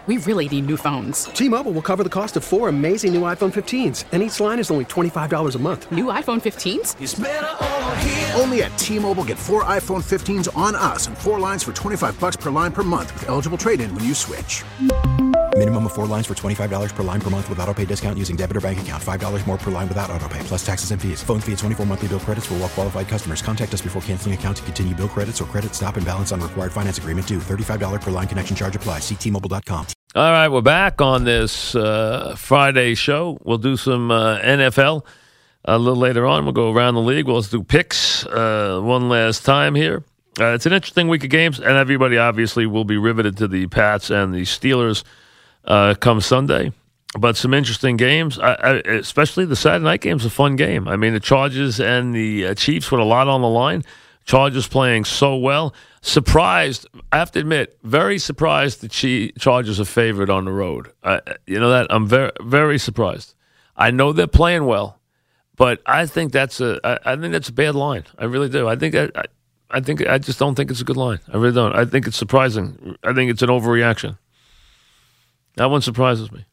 We really need new phones. T-Mobile will cover the cost of 4 amazing new iPhone 15s, and each line is only $25 a month. New iPhone 15s? It's better over here. Only at T-Mobile, get 4 iPhone 15s on us and 4 lines for $25 per line per month with eligible trade-in when you switch. Minimum of 4 lines for $25 per line per month with autopay discount using debit or bank account. $5 more per line without autopay, plus taxes and fees. Phone fee at 24 monthly bill credits for well-qualified customers. Contact us before canceling account to continue bill credits or credit stop and balance on required finance agreement due. $35 per line connection charge applies. See T-Mobile.com. All right, we're back on this Friday show. We'll do some NFL a little later on. We'll go around the league. We'll do picks one last time here. It's an interesting week of games, and everybody obviously will be riveted to the Pats and the Steelers come Sunday. But some interesting games, especially the Saturday night game's a fun game. I mean, the Chargers and the Chiefs with a lot on the line. Chargers playing so well. Surprised, I have to admit, very surprised the Chargers are favored on the road. You know that? I'm very, very surprised. I know they're playing well, but I think that's a bad line. I really do. I just don't think it's a good line. I really don't. I think it's surprising. I think it's an overreaction. That one surprises me.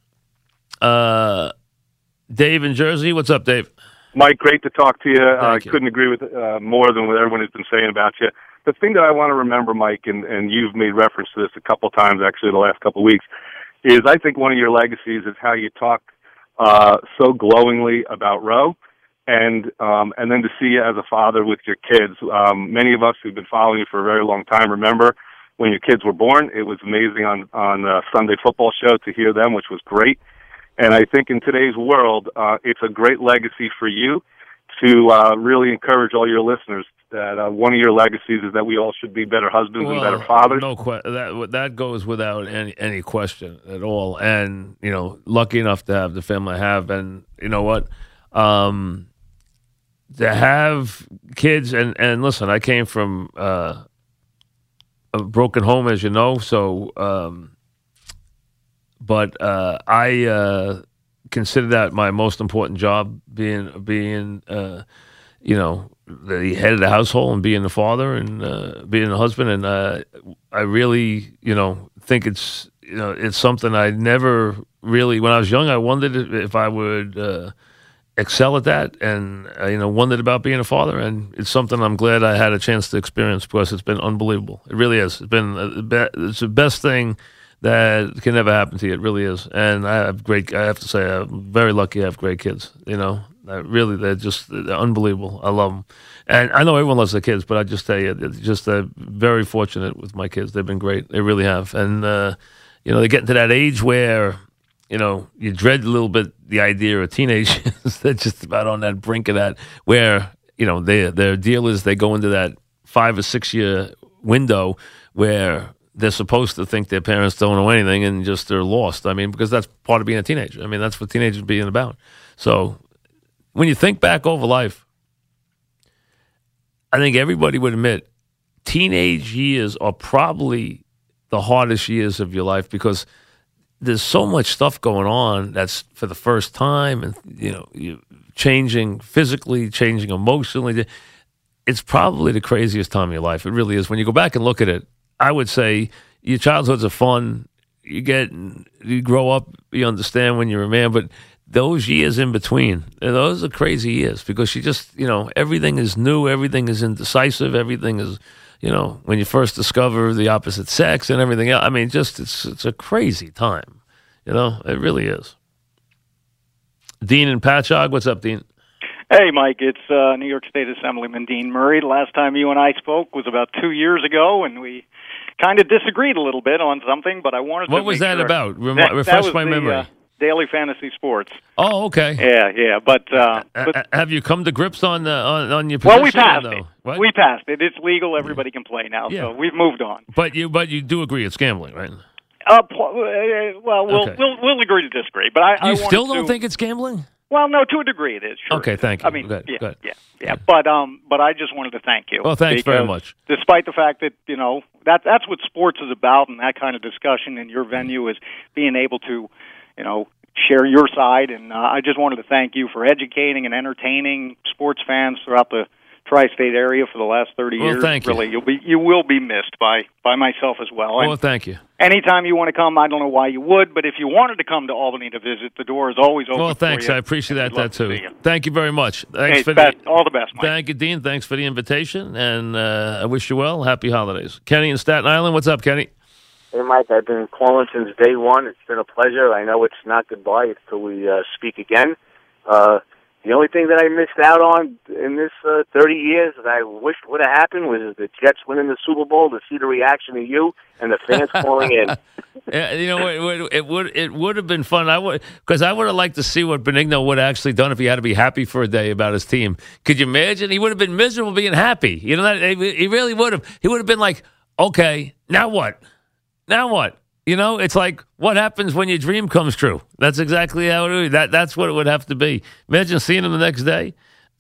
Dave in Jersey, what's up, Dave? Mike, great to talk to you. I you. couldn't agree with more than what everyone has been saying about you. The thing that I want to remember, Mike, and you've made reference to this a couple of times actually the last couple of weeks, is I think one of your legacies is how you talk so glowingly about Roe, and then to see you as a father with your kids. Many of us who've been following you for a very long time remember when your kids were born. It was amazing on Sunday Football Show to hear them, which was great. And I think in today's world, it's a great legacy for you to really encourage all your listeners that one of your legacies is that we all should be better husbands and better fathers. No that goes without any question at all. And, you know, lucky enough to have the family I have. And you know what? To have kids, and listen, I came from a broken home, as you know, so... But I consider that my most important job, being you know, the head of the household and being the father and being a husband. And I really, you know, think it's something I never really. When I was young, I wondered if I would excel at that, and wondered about being a father. And it's something I'm glad I had a chance to experience because it's been unbelievable. It really is. It's been it's the best thing that can never happen to you. It really is. And I have to say, I'm very lucky I have great kids. You know, they're unbelievable. I love them. And I know everyone loves their kids, but I just tell you, just very fortunate with my kids. They've been great. They really have. And, they're getting to that age where, you dread a little bit the idea of teenagers. They're just about on that brink of that where, their deal is they go into that 5 or 6 year window where they're supposed to think their parents don't know anything and just they're lost. I mean, because that's part of being a teenager. I mean, that's what teenagers being about. So when you think back over life, I think everybody would admit teenage years are probably the hardest years of your life because there's so much stuff going on that's for the first time and, you're changing physically, changing emotionally. It's probably the craziest time of your life. It really is. When you go back and look at it, I would say your childhoods are fun. You grow up, you understand when you're a man, but those years in between, those are crazy years because you just, everything is new, everything is indecisive, everything is, when you first discover the opposite sex and everything else. I mean, it's a crazy time, it really is. Dean in Patchogue, what's up, Dean? Hey, Mike, it's New York State Assemblyman Dean Murray. The last time you and I spoke was about 2 years ago, and we kind of disagreed a little bit on something, but I wanted to What was that sure about? Refresh my memory. Daily Fantasy Sports. Oh, okay. Yeah, but have you come to grips on your position? Well, we passed it. What? We passed it. It's legal. Everybody can play now, so we've moved on. But you do agree it's gambling, right? We'll agree to disagree. But I still don't think it's gambling? Well, no, to a degree it is. Sure. Okay, thank you. I mean, good. Yeah. But I just wanted to thank you. Well, thanks very much. Despite the fact that that's what sports is about, and that kind of discussion in your venue is being able to, share your side. And I just wanted to thank you for educating and entertaining sports fans throughout the tri-state area for the last 30 Well, years. thank you. Really, you will be missed by myself as well. Well, And thank you. anytime you want to come, I don't know why you would, but if you wanted to come to Albany to visit, the door is always open. Well, thanks. for you. I appreciate We'd love that to too. see you. Thank you very much. Thanks Hey, for all the best, Mike. Thank you, Dean. Thanks for the invitation, and I wish you well. Happy holidays. Kenny in Staten Island. What's up, Kenny? Hey, Mike, I've been calling since day one. It's been a pleasure. I know it's not goodbye. It's till we speak again. The only thing that I missed out on in this 30 years that I wished would have happened was the Jets winning the Super Bowl to see the reaction of you and the fans calling in. You know, it would have been fun. I would have liked to see what Benigno would have actually done if he had to be happy for a day about his team. Could you imagine? He would have been miserable being happy. You know, he really would have. He would have been like, okay, now what? Now what? You know, it's like what happens when your dream comes true. That's exactly how it would be. That's what it would have to be. Imagine seeing him the next day.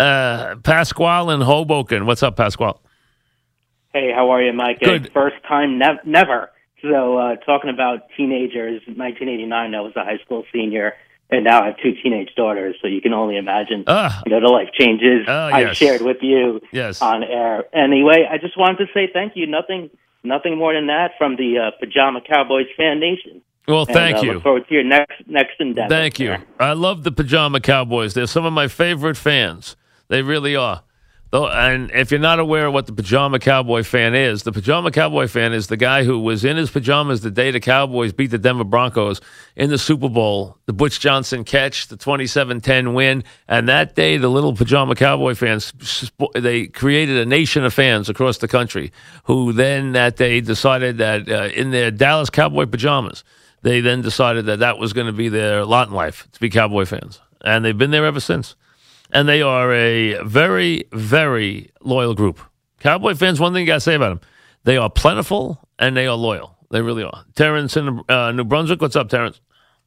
Pasquale in Hoboken. What's up, Pasquale? Hey, how are you, Mike? Good. First time, never. So, talking about teenagers, 1989, I was a high school senior, and now I have 2 teenage daughters, so you can only imagine, the life changes I've shared with you on air. Anyway, I just wanted to say thank you. Nothing more than that from the Pajama Cowboys fan nation. Well, thank you. Look forward to your next endeavor. Thank you. I love the Pajama Cowboys. They're some of my favorite fans. They really are. And if you're not aware of what the Pajama Cowboy fan is, the Pajama Cowboy fan is the guy who was in his pajamas the day the Cowboys beat the Denver Broncos in the Super Bowl, the Butch Johnson catch, the 27-10 win. And that day, the little Pajama Cowboy fans, they created a nation of fans across the country who then that day decided that in their Dallas Cowboy pajamas, they then decided that was going to be their lot in life, to be Cowboy fans. And they've been there ever since. And they are a very, very loyal group. Cowboy fans, one thing you got to say about them, they are plentiful and they are loyal. They really are. Terrence in New Brunswick. What's up, Terrence?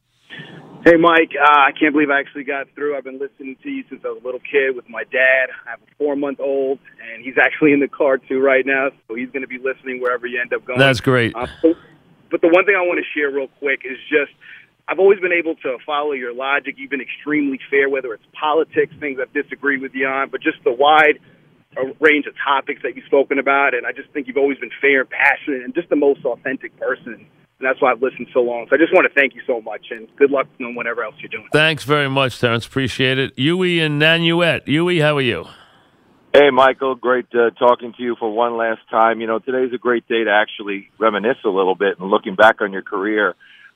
Hey, Mike. I can't believe I actually got through. I've been listening to you since I was a little kid with my dad. I have a 4-month-old, and he's actually in the car, too, right now. So he's going to be listening wherever you end up going. That's great. But the one thing I want to share real quick is just I've always been able to follow your logic. You've been extremely fair, whether it's politics, things I've disagreed with you on, but just the wide range of topics that you've spoken about. And I just think you've always been fair and passionate and just the most authentic person. And that's why I've listened so long. So I just want to thank you so much, and good luck on whatever else you're doing. Thanks very much, Terrence. Appreciate it. Yui and Nanuet. Yui, how are you? Hey, Michael. Great talking to you for one last time. You know, today's a great day to actually reminisce a little bit and looking back on your career.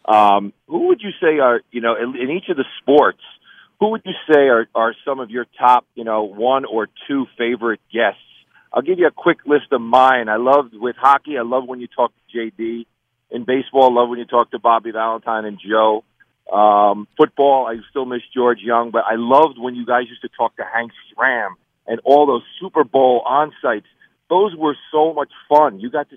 Who would you say are, you know, in each of the sports, who would you say are some of your top, you know, 1 or 2 favorite guests? I'll give you a quick list of mine. I loved with hockey. I love when you talk to JD. In baseball, I love when you talk to Bobby Valentine and Joe. Football, I still miss George Young, but I loved when you guys used to talk to Hank Stram and all those Super Bowl on-sites. Those were so much fun.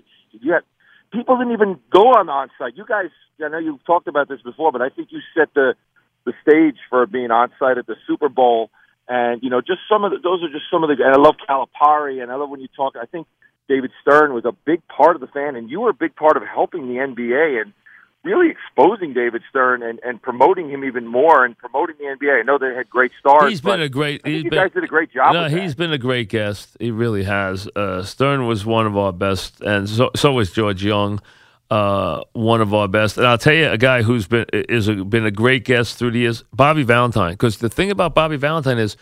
People didn't even go on on-site. You guys, I know you've talked about this before, but I think you set the stage for being on-site at the Super Bowl. And, you know, just those are just some of the, and I love Calipari, and I love when you talk, I think David Stern was a big part of the fan, and you were a big part of helping the NBA and really exposing David Stern and promoting him even more and promoting the NBA. I know they had great stars. You guys did a great job. No, he's been a gregreat guest. He really has. Stern was one of our best, and so was George Young, one of our best. And I'll tell you, a guy who's been a great guest through the years, Bobby Valentine. Because the thing about Bobby Valentine is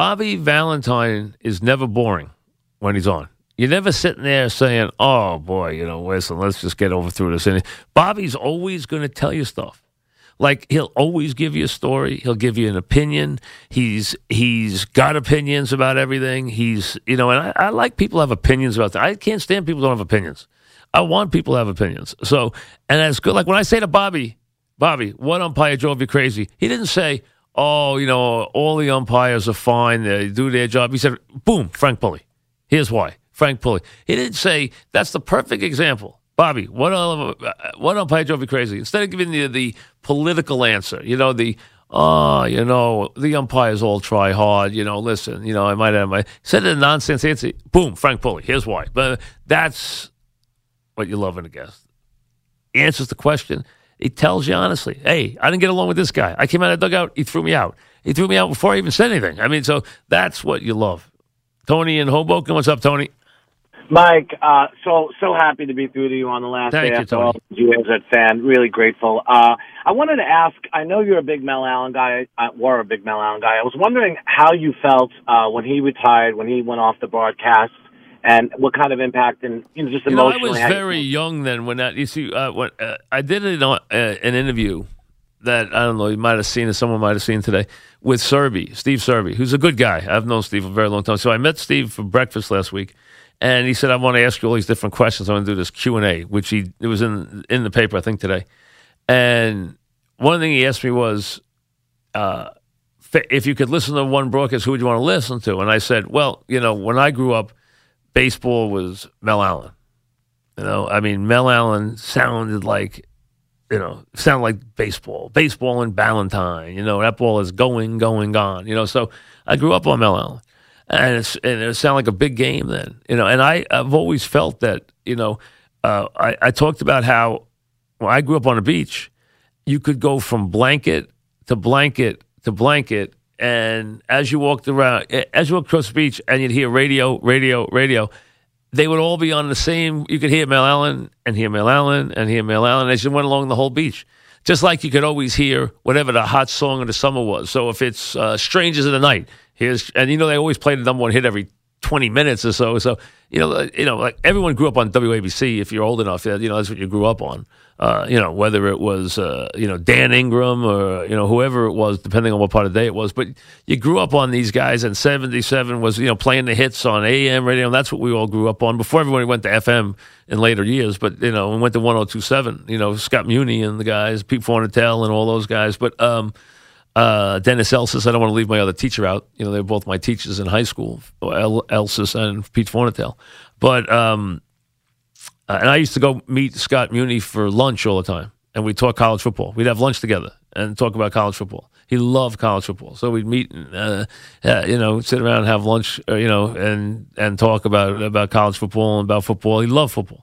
never boring when he's on. You're never sitting there saying, oh, boy, you know, listen, let's just get through this. And Bobby's always going to tell you stuff. Like, he'll always give you a story. He'll give you an opinion. He's got opinions about everything. And I like people who have opinions about that. I can't stand people who don't have opinions. I want people to have opinions. So, and that's good. Like, when I say to Bobby, what umpire drove you crazy? He didn't say, oh, you know, all the umpires are fine. They do their job. He said, boom, Frank Pulley. Here's why. Frank Pulley. He didn't say, that's the perfect example. Bobby, what umpire drove you crazy? Instead of giving you the political answer, you know, the umpires all try hard, you know, listen, you know, I might have said a nonsense answer. Boom, Frank Pulley. Here's why. But that's what you love in a guest. He answers the question. He tells you honestly, hey, I didn't get along with this guy. I came out of the dugout. He threw me out. He threw me out before I even said anything. I mean, so that's what you love. Tony in Hoboken. What's up, Tony? Mike, so happy to be through to you on the last day after all you as a fan. Really grateful. I wanted to ask, I know you're a big Mel Allen guy, were a big Mel Allen guy. I was wondering how you felt when he retired, when he went off the broadcast, and what kind of impact and just emotionally. I was very young then when that. You see, when I did an interview that I don't know, you might have seen, or someone might have seen today, with Steve Serby, who's a good guy. I've known Steve for a very long time. So I met Steve for breakfast last week, and he said, I want to ask you all these different questions. I want to do this Q&A, which it was in the paper, I think, today. And one thing he asked me was, if you could listen to one broadcast, who would you want to listen to? And I said, well, when I grew up, baseball was Mel Allen. I mean, Mel Allen sounded like baseball and Ballantyne. That ball is going, gone. So I grew up on Mel Allen, and it sounded like a big game then. And I've always felt that. I talked about how when I grew up on the beach, you could go from blanket to blanket to blanket, and as you walked across the beach, and you'd hear radio. They would all be on the same. You could hear Mel Allen and hear Mel Allen and hear Mel Allen as you went along the whole beach. Just like you could always hear whatever the hot song of the summer was. So if it's Strangers in the Night, they always play the number one hit every 20 minutes or so. So, like everyone grew up on WABC if you're old enough. That's what you grew up on. Whether it was, Dan Ingram or, whoever it was, depending on what part of the day it was. But you grew up on these guys, and 77 was, playing the hits on AM radio. And that's what we all grew up on before everybody went to FM in later years. But, we went to 102.7, Scott Muni and the guys, Pete Fornatel and all those guys. But Dennis Elsis, I don't want to leave my other teacher out. They were both my teachers in high school, Elsis and Pete Fornatel. But, and I used to go meet Scott Muni for lunch all the time, and we'd talk college football. We'd have lunch together and talk about college football. He loved college football, so we'd meet and sit around and have lunch, and talk about college football and about football. He loved football.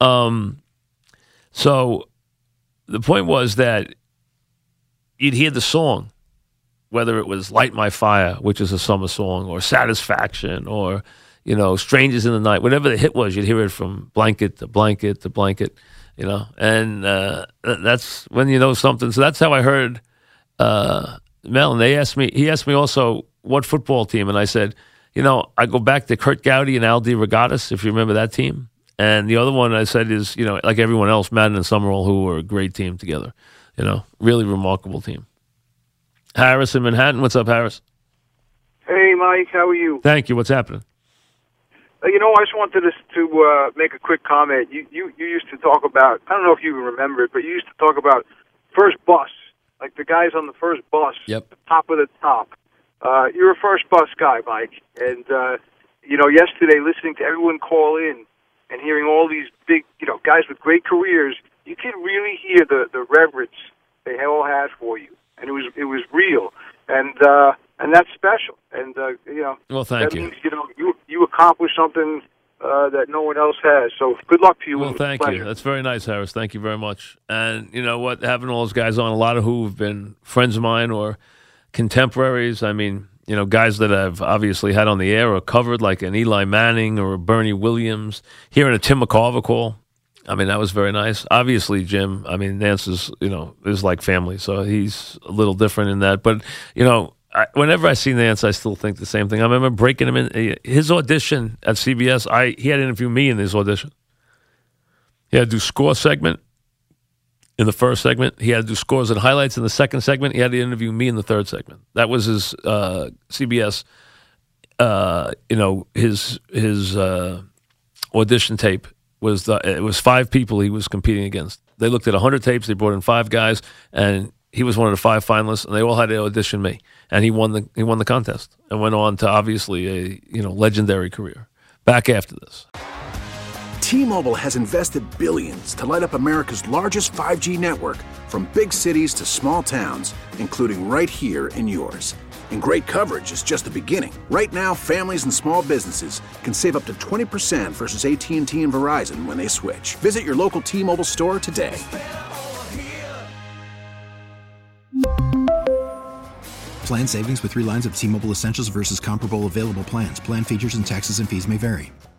So the point was that you'd hear the song, whether it was "Light My Fire," which is a summer song, or "Satisfaction," or Strangers in the Night, whatever the hit was, you'd hear it from blanket to blanket to blanket, and that's when something. So that's how I heard Mel. And he asked me also what football team, and I said, I go back to Kurt Gowdy and Al DeRogatis, if you remember that team. And the other one I said is, like everyone else, Madden and Summerall, who were a great team together, really remarkable team. Harris in Manhattan. What's up, Harris? Hey, Mike. How are you? Thank you. What's happening? I just wanted to make a quick comment. You used to talk about, I don't know if you remember it, but you used to talk about first bus, like the guys on the first bus, yep. The top of the top. You're a first bus guy, Mike. And, yesterday listening to everyone call in and hearing all these big, guys with great careers, you could really hear the reverence they all had for you. And it was real. And that's special. And, well, thank you. Means, you accomplished something that no one else has. So good luck to you. Well, thank you. That's very nice, Harris. Thank you very much. And you know what? Having all those guys on, a lot of who have been friends of mine or contemporaries. I mean, guys that I've obviously had on the air or covered, like an Eli Manning or a Bernie Williams. Hearing a Tim McCarver call, I mean, that was very nice. Obviously, Jim, I mean, Nance is like family, so he's a little different in that. But, whenever I see Nance, I still think the same thing. I remember breaking him in his audition at CBS. He had to interview me in his audition. He had to do score segment in the first segment. He had to do scores and highlights in the second segment. He had to interview me in the third segment. That was his CBS. His audition tape it was 5 people he was competing against. They looked at 100 tapes. They brought in 5 guys, and he was one of the 5 finalists, and they all had to audition me. And he won the contest and went on to obviously a legendary career. Back after this. T-Mobile has invested billions to light up America's largest 5G network, from big cities to small towns, including right here in yours. And great coverage is just the beginning. Right now, families and small businesses can save up to 20% versus AT&T and Verizon when they switch. Visit your local T-Mobile store today. Plan savings with 3 lines of T-Mobile Essentials versus comparable available plans. Plan features and taxes and fees may vary.